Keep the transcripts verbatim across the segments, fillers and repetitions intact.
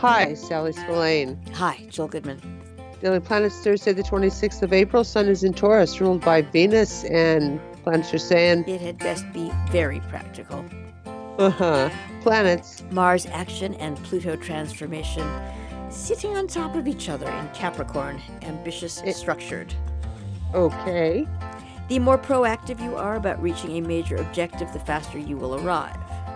Hi, Sally Spillane. Hi, Joel Goodman. Daily Planets, Thursday, the twenty-sixth of April. Sun is in Taurus, ruled by Venus, and planets are saying... It had best be very practical. Uh-huh. Planets. Mars action and Pluto transformation, sitting on top of each other in Capricorn, ambitious, it, structured. Okay. The more proactive you are about reaching a major objective, the faster you will arrive.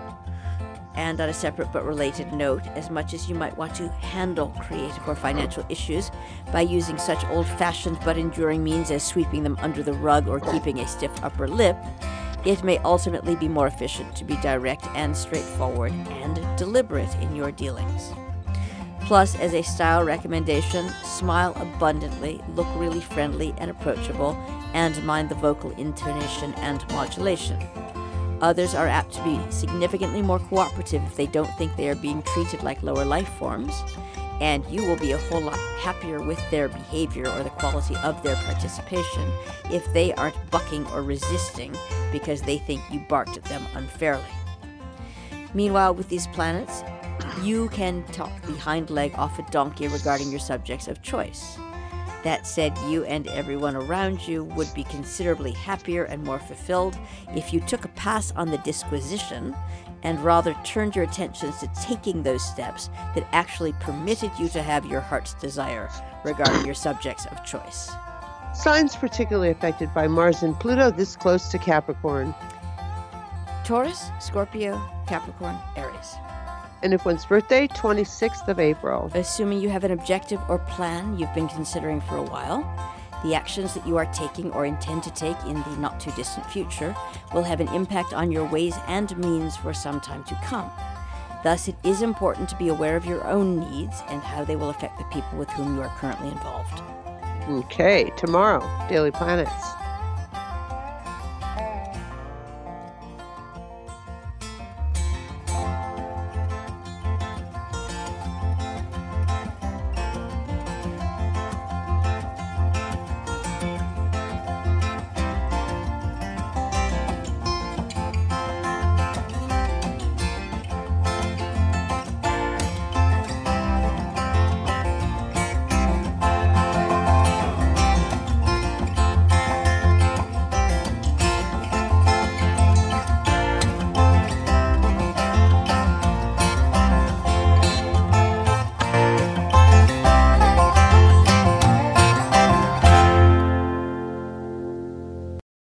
And on a separate but related note, as much as you might want to handle creative or financial issues by using such old-fashioned but enduring means as sweeping them under the rug or keeping a stiff upper lip, it may ultimately be more efficient to be direct and straightforward and deliberate in your dealings. Plus, as a style recommendation, smile abundantly, look really friendly and approachable, and mind the vocal intonation and modulation. Others are apt to be significantly more cooperative if they don't think they are being treated like lower life forms, and you will be a whole lot happier with their behavior or the quality of their participation if they aren't bucking or resisting because they think you barked at them unfairly. Meanwhile, with these planets, you can talk the hind leg off a donkey regarding your subjects of choice. That said, you and everyone around you would be considerably happier and more fulfilled if you took a pass on the disquisition and rather turned your attentions to taking those steps that actually permitted you to have your heart's desire regarding your subjects of choice. Signs particularly affected by Mars and Pluto this close to Capricorn. Taurus, Scorpio, Capricorn, Aries. And if one's birthday, twenty-sixth of April. Assuming you have an objective or plan you've been considering for a while, the actions that you are taking or intend to take in the not-too-distant future will have an impact on your ways and means for some time to come. Thus, it is important to be aware of your own needs and how they will affect the people with whom you are currently involved. Okay, tomorrow, Daily Planets.